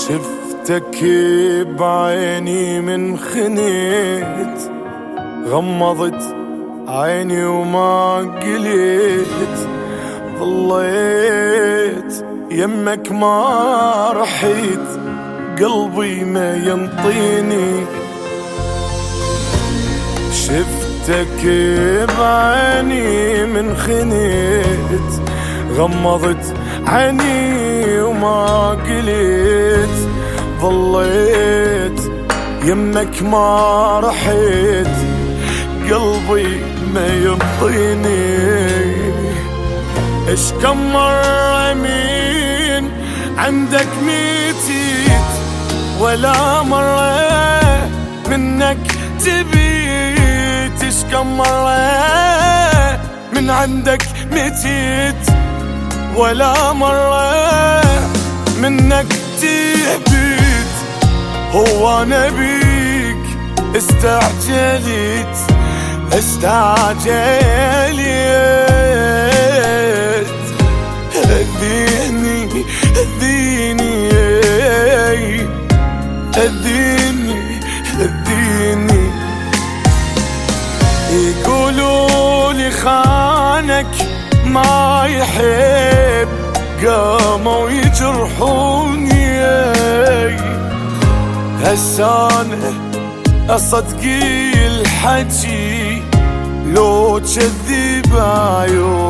شفتك بعيني من خنيت، غمضت عيني وما قليت، ظليت يمك ما رحيت، قلبي ما ينطيني. شفتك بعيني من خنيت، غمضت عيني وما قليت، ظليت يمك ما رحيت، قلبي ما ينطيني. اش كم مرة من عندك ميتيت، ولا مرة منك تبيت. اش كم مرة من عندك ميتيت، ولا مرة منك تبيت. هو أنا بيك استعجلت، هديني هديني هديني هديني. يقولوا لي خانك ما يحب، قاموا يجرحوني، هسانة أصدقي الحجي لو تكذب عيوني.